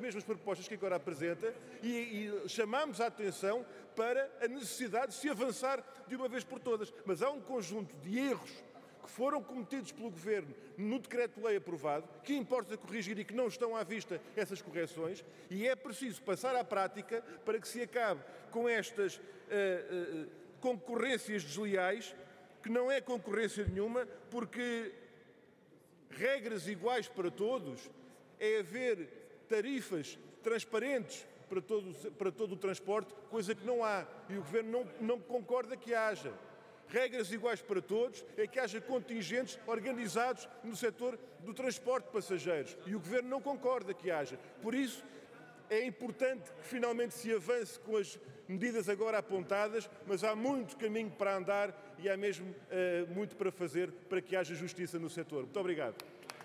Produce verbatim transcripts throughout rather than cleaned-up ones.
mesmas propostas que agora apresenta e, e chamamos a atenção para a necessidade de se avançar de uma vez por todas. Mas há um conjunto de erros que foram cometidos pelo Governo no decreto-lei aprovado, que importa corrigir e que não estão à vista essas correções, e é preciso passar à prática para que se acabe com estas uh, uh, concorrências desleais, que não é concorrência nenhuma, porque regras iguais para todos é haver tarifas transparentes para todo, para todo o transporte, coisa que não há, e o Governo não, não concorda que haja. Regras iguais para todos é que haja contingentes organizados no setor do transporte de passageiros, e o Governo não concorda que haja. Por isso, é importante que finalmente se avance com as medidas agora apontadas, mas há muito caminho para andar e há mesmo uh, muito para fazer para que haja justiça no setor. Muito obrigado.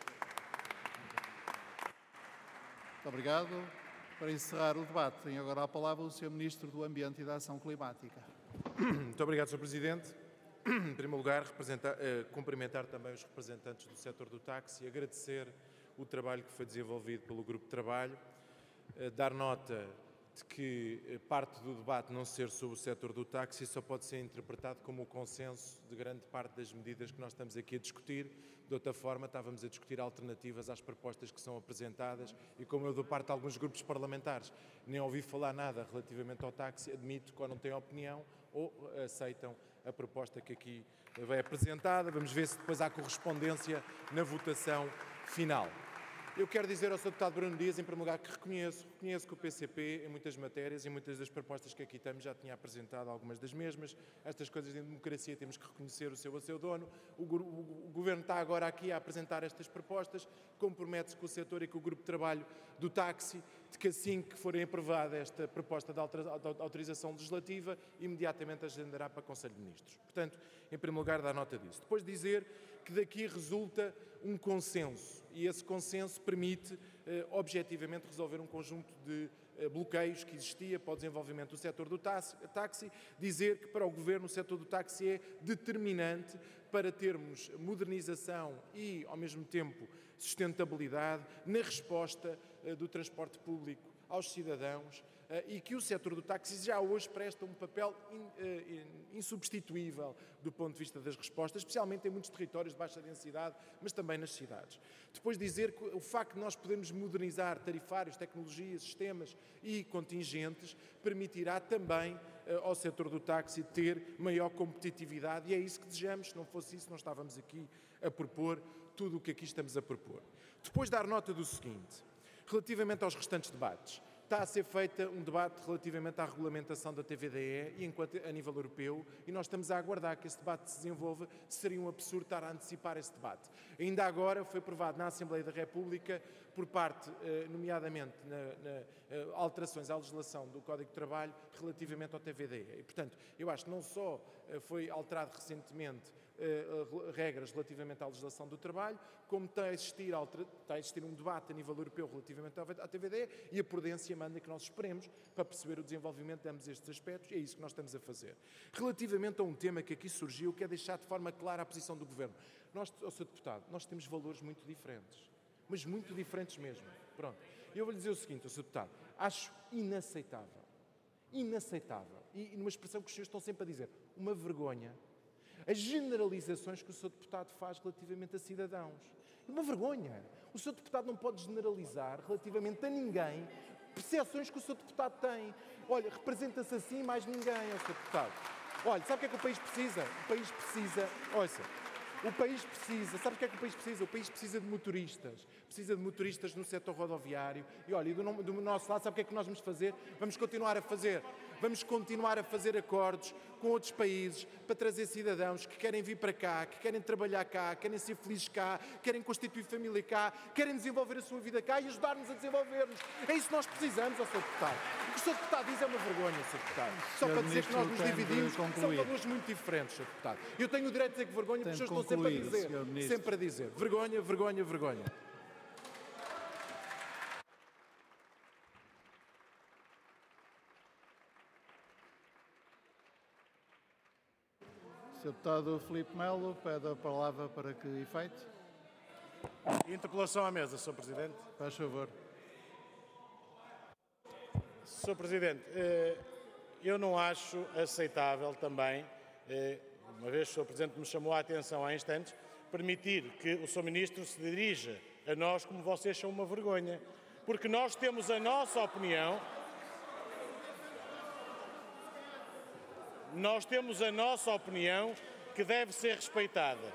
Muito obrigado. Para encerrar o debate, tem agora a palavra o senhor Ministro do Ambiente e da Ação Climática. Muito obrigado, senhor Presidente. Em primeiro lugar, uh, cumprimentar também os representantes do setor do táxi e agradecer o trabalho que foi desenvolvido pelo Grupo de Trabalho, uh, dar nota de que parte do debate não ser sobre o setor do táxi só pode ser interpretado como o consenso de grande parte das medidas que nós estamos aqui a discutir. De outra forma, estávamos a discutir alternativas às propostas que são apresentadas e, como eu dou parte de alguns grupos parlamentares, nem ouvi falar nada relativamente ao táxi, admito que ou não têm opinião ou aceitam a proposta que aqui vai apresentada. Vamos ver se depois há correspondência na votação final. Eu quero dizer ao senhor Deputado Bruno Dias, em primeiro lugar, que reconheço, reconheço que o P C P, em muitas matérias e muitas das propostas que aqui temos, já tinha apresentado algumas das mesmas. Estas coisas em democracia temos que reconhecer o seu a seu dono. O, o, o Governo está agora aqui a apresentar estas propostas, compromete-se com o setor e com o grupo de trabalho do táxi, de que assim que forem aprovada esta proposta de autorização legislativa, imediatamente agendará para o Conselho de Ministros. Portanto, em primeiro lugar, dá nota disso. Depois dizer que daqui resulta um consenso, e esse consenso permite, eh, objetivamente, resolver um conjunto de eh, bloqueios que existia para o desenvolvimento do setor do táxi, dizer que para o Governo o setor do táxi é determinante para termos modernização e, ao mesmo tempo, sustentabilidade na resposta eh, do transporte público aos cidadãos, e que o setor do táxi já hoje presta um papel insubstituível do ponto de vista das respostas, especialmente em muitos territórios de baixa densidade, mas também nas cidades. Depois dizer que o facto de nós podermos modernizar tarifários, tecnologias, sistemas e contingentes permitirá também ao setor do táxi ter maior competitividade, e é isso que desejamos. Se não fosse isso, não estávamos aqui a propor tudo o que aqui estamos a propor. Depois dar nota do seguinte: relativamente aos restantes debates, está a ser feita um debate relativamente à regulamentação da T V D E e enquanto a nível europeu, e nós estamos a aguardar que esse debate se desenvolva. Seria um absurdo estar a antecipar esse debate. Ainda agora foi aprovado na Assembleia da República, por parte, nomeadamente, na, na alterações à legislação do Código de Trabalho relativamente ao T V D E. E, portanto, eu acho que não só foi alterado recentemente regras relativamente à legislação do trabalho, como está a existir, está a existir um debate a nível europeu relativamente à T V D E, e a prudência manda que nós esperemos para perceber o desenvolvimento de ambos estes aspectos, e é isso que nós estamos a fazer. Relativamente a um tema que aqui surgiu, que é deixar de forma clara a posição do Governo. Nós, ó senhor Deputado, nós temos valores muito diferentes, mas muito diferentes mesmo. Pronto. Eu vou lhe dizer o seguinte, ó senhor Deputado, acho inaceitável, inaceitável, e, e numa expressão que os senhores estão sempre a dizer, uma vergonha, as generalizações que o senhor Deputado faz relativamente a cidadãos. Uma vergonha. O senhor Deputado não pode generalizar relativamente a ninguém percepções que o senhor Deputado tem. Olha, representa-se assim mais ninguém, ó senhor Deputado. Olha, sabe o que é que o país precisa? O país precisa... Ouça, o país precisa... Sabe o que é que o país precisa? O país precisa de motoristas. Precisa de motoristas no setor rodoviário. E olha, do, do nosso lado, sabe o que é que nós vamos fazer? Vamos continuar a fazer... Vamos continuar a fazer acordos com outros países para trazer cidadãos que querem vir para cá, que querem trabalhar cá, querem ser felizes cá, querem constituir família cá, querem desenvolver a sua vida cá e ajudar-nos a desenvolver-nos. É isso que nós precisamos, ó senhor Deputado. O que o senhor Deputado diz é uma vergonha, senhor Deputado. Só para dizer que nós nos dividimos, são valores muito diferentes, senhor Deputado. Eu tenho o direito de dizer que vergonha, porque os senhores estão sempre a dizer, sempre a dizer. Vergonha, vergonha, vergonha. senhor Deputado Filipe Melo pede a palavra para que efeito? Interpelação à mesa, senhor Presidente. Faz favor. senhor Presidente, eu não acho aceitável também, uma vez que o senhor Presidente me chamou a atenção há instantes, permitir que o senhor Ministro se dirija a nós como vocês são uma vergonha. Porque nós temos a nossa opinião, nós temos a nossa opinião que deve ser respeitada.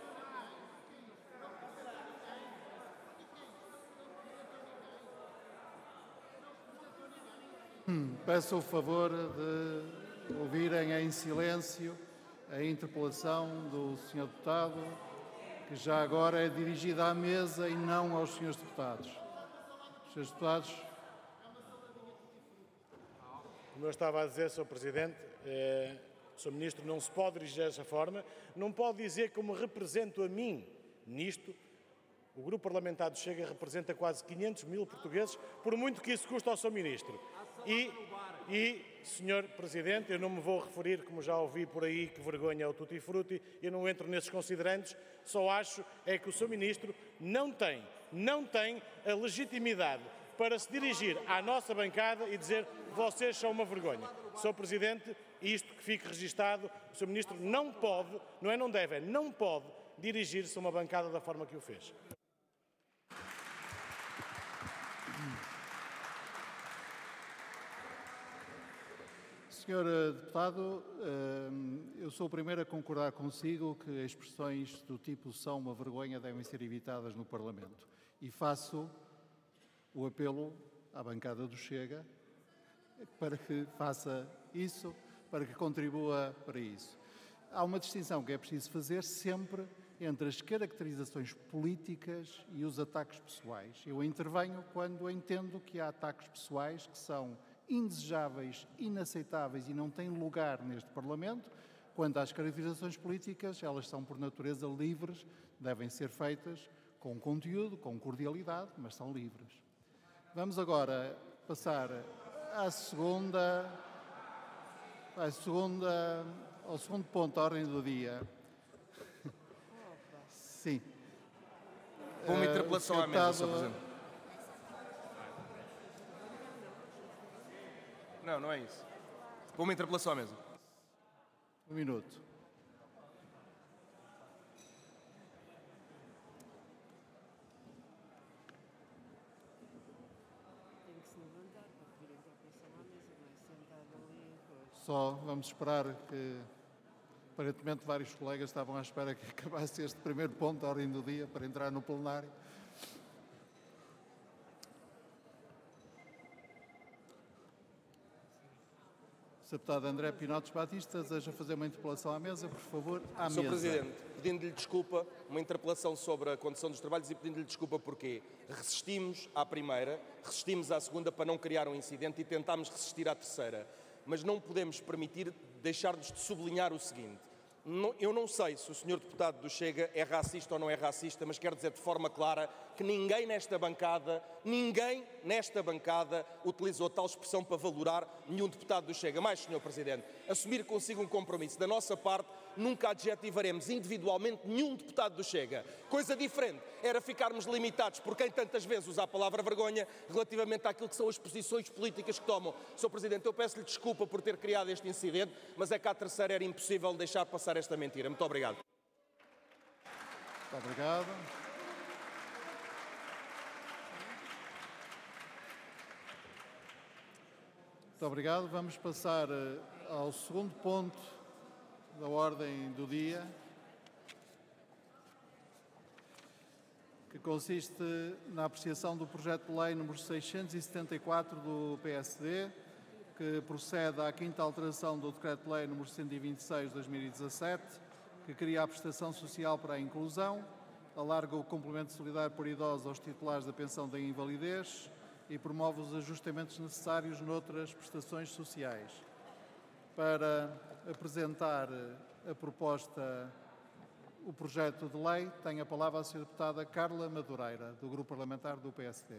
Hum, peço o favor de ouvirem em silêncio a interpelação do senhor Deputado, que já agora é dirigida à mesa e não aos senhores Deputados. senhores Deputados. Como eu estava a dizer, senhor Presidente, eh, o senhor Ministro não se pode dirigir dessa forma, não pode dizer que me represento a mim nisto. O Grupo Parlamentar do Chega representa quase quinhentos mil portugueses, por muito que isso custe ao senhor Ministro. E, e, senhor Presidente, eu não me vou referir, como já ouvi por aí, que vergonha é o Tutti Frutti, eu não entro nesses considerandos, só acho é que o senhor Ministro não tem, não tem a legitimidade para se dirigir à nossa bancada e dizer vocês são uma vergonha. senhor Presidente, isto que fique registado, o senhor Ministro não pode, não é não deve, é não pode dirigir-se a uma bancada da forma que o fez. senhor Deputado, eu sou o primeiro a concordar consigo que expressões do tipo são uma vergonha devem ser evitadas no Parlamento. E faço o apelo à bancada do Chega para que faça isso, para que contribua para isso. Há uma distinção que é preciso fazer sempre entre as caracterizações políticas e os ataques pessoais. Eu intervenho quando entendo que há ataques pessoais que são indesejáveis, inaceitáveis e não têm lugar neste Parlamento. Quanto às caracterizações políticas, elas são por natureza livres, devem ser feitas com conteúdo, com cordialidade, mas são livres. Vamos agora passar à segunda, à segunda, ao segundo ponto da ordem do dia. Sim. Com uma interpelação à mesa, senhor Presidente. Não, não é isso. Com uma interpelação à mesa. Um minuto. Só vamos esperar que, aparentemente, vários colegas estavam à espera que acabasse este primeiro ponto da ordem do dia para entrar no plenário. senhor Deputado André Pinotes Batista, deseja fazer uma interpelação à mesa, por favor, à senhor mesa. Presidente, pedindo-lhe desculpa, uma interpelação sobre a condução dos trabalhos e pedindo-lhe desculpa porque resistimos à primeira, resistimos à segunda para não criar um incidente e tentámos resistir à terceira. Mas não podemos permitir deixar-nos de sublinhar o seguinte. Eu não sei se o senhor Deputado do Chega é racista ou não é racista, mas quero dizer de forma clara que ninguém nesta bancada, ninguém nesta bancada utilizou tal expressão para valorar nenhum deputado do Chega. Mais, senhor Presidente, assumir consigo um compromisso. Da nossa parte, nunca adjetivaremos individualmente nenhum deputado do Chega. Coisa diferente era ficarmos limitados por quem tantas vezes usa a palavra vergonha relativamente àquilo que são as posições políticas que tomam. senhor Presidente, eu peço-lhe desculpa por ter criado este incidente, mas é que à terceira era impossível deixar passar esta mentira. Muito obrigado. Muito obrigado. Muito obrigado. Vamos passar ao segundo ponto da ordem do dia, que consiste na apreciação do projeto de lei número seiscentos e setenta e quatro do P S D, que procede à quinta alteração do Decreto-Lei número cento e vinte e seis de dois mil e dezassete, que cria a prestação social para a inclusão, alarga o complemento solidário por idosos aos titulares da pensão da invalidez e promove os ajustamentos necessários noutras prestações sociais. Para apresentar a proposta, o projeto de lei, tem a palavra a senhora Deputada Carla Madureira, do Grupo Parlamentar do P S D.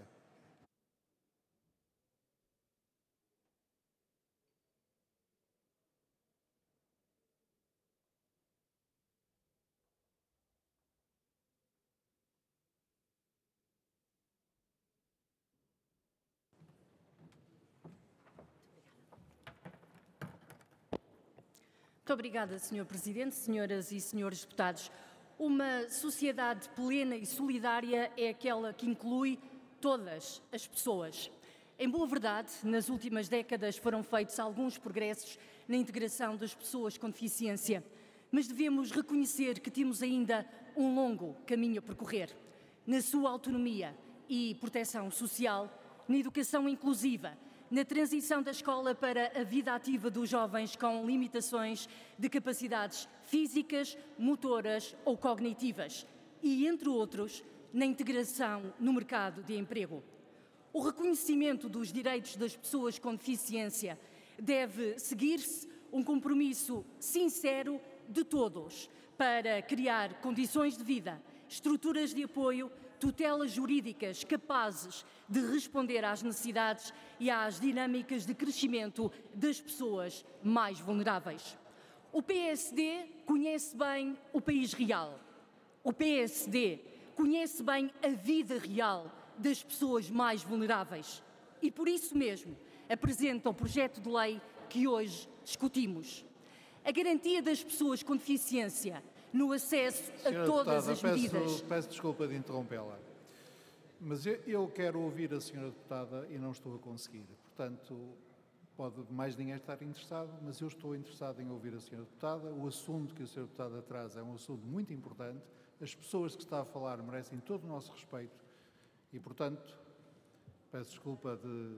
Muito obrigada, senhor Presidente, senhoras e senhores deputados. Uma sociedade plena e solidária é aquela que inclui todas as pessoas. Em boa verdade, nas últimas décadas foram feitos alguns progressos na integração das pessoas com deficiência, mas devemos reconhecer que temos ainda um longo caminho a percorrer. Na sua autonomia e proteção social, na educação inclusiva, na transição da escola para a vida ativa dos jovens com limitações de capacidades físicas, motoras ou cognitivas e, entre outros, na integração no mercado de emprego. O reconhecimento dos direitos das pessoas com deficiência deve seguir-se um compromisso sincero de todos para criar condições de vida, estruturas de apoio, tutelas jurídicas capazes de responder às necessidades e às dinâmicas de crescimento das pessoas mais vulneráveis. O P S D conhece bem o país real. O P S D conhece bem a vida real das pessoas mais vulneráveis e, por isso mesmo, apresenta o projeto de lei que hoje discutimos. A garantia das pessoas com deficiência no acesso a todas as medidas. Peço, peço desculpa de interrompê-la, mas eu, eu quero ouvir a senhora deputada e não estou a conseguir. Portanto, pode mais ninguém estar interessado, mas eu estou interessado em ouvir a senhora deputada. O assunto que a senhora deputada traz é um assunto muito importante. As pessoas que está a falar merecem todo o nosso respeito e, portanto, peço desculpa de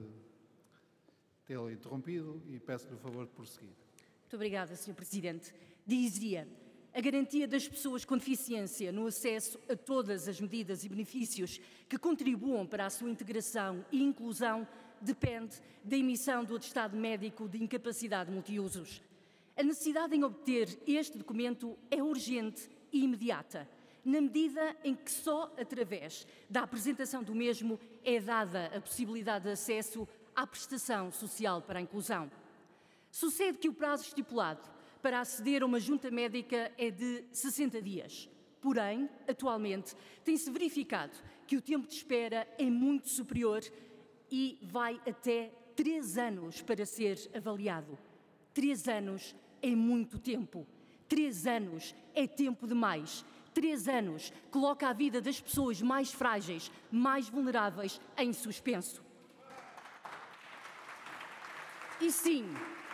tê-la interrompido e peço-lhe o favor de prosseguir. Muito obrigada, senhor Presidente. Dizia, a garantia das pessoas com deficiência no acesso a todas as medidas e benefícios que contribuam para a sua integração e inclusão depende da emissão do atestado médico de incapacidade multiusos. A necessidade em obter este documento é urgente e imediata, na medida em que só através da apresentação do mesmo é dada a possibilidade de acesso à prestação social para a inclusão. Sucede que o prazo estipulado para aceder a uma junta médica é de sessenta dias. Porém, atualmente, tem-se verificado que o tempo de espera é muito superior e vai até três anos para ser avaliado. Três anos é muito tempo. Três anos é tempo demais. Três anos coloca a vida das pessoas mais frágeis, mais vulneráveis, em suspenso. E sim,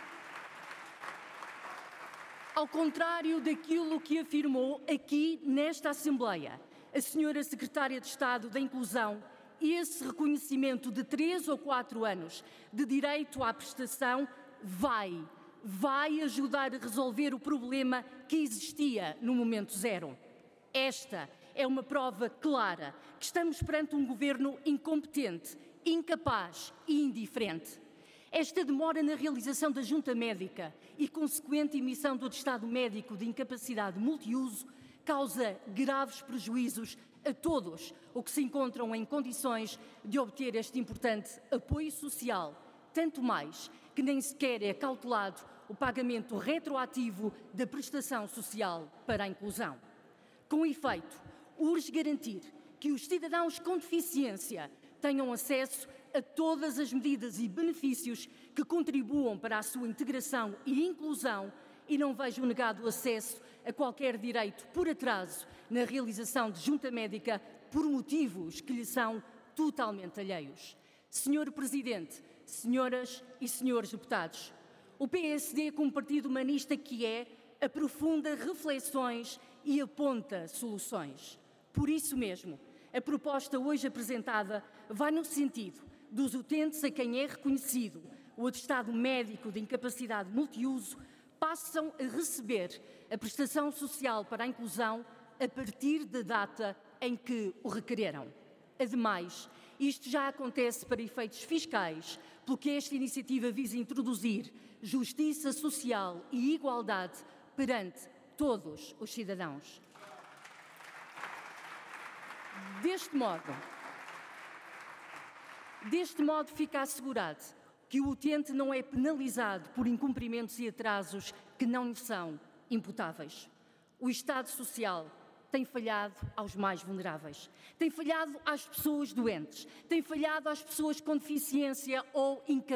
ao contrário daquilo que afirmou aqui nesta Assembleia a senhora Secretária de Estado da Inclusão, esse reconhecimento de três ou quatro anos de direito à prestação vai, vai ajudar a resolver o problema que existia no momento zero. Esta é uma prova clara que estamos perante um governo incompetente, incapaz e indiferente. Esta demora na realização da junta médica e consequente emissão do atestado médico de incapacidade multiuso causa graves prejuízos a todos os que se encontram em condições de obter este importante apoio social, tanto mais que nem sequer é cautelado o pagamento retroativo da prestação social para a inclusão. Com efeito, urge garantir que os cidadãos com deficiência tenham acesso a todas as medidas e benefícios que contribuam para a sua integração e inclusão e não vejam negado o acesso a qualquer direito por atraso na realização de junta médica por motivos que lhe são totalmente alheios. Senhor Presidente, senhoras e senhores deputados, o P S D, como partido humanista que é, aprofunda reflexões e aponta soluções. Por isso mesmo, a proposta hoje apresentada vai no sentido dos utentes a quem é reconhecido o atestado médico de incapacidade multiuso passam a receber a prestação social para a inclusão a partir da data em que o requereram. Ademais, isto já acontece para efeitos fiscais, pelo que esta iniciativa visa introduzir justiça social e igualdade perante todos os cidadãos. Deste modo, deste modo fica assegurado que o utente não é penalizado por incumprimentos e atrasos que não lhe são imputáveis. O Estado Social tem falhado aos mais vulneráveis, tem falhado às pessoas doentes, tem falhado às pessoas com deficiência ou incapazes.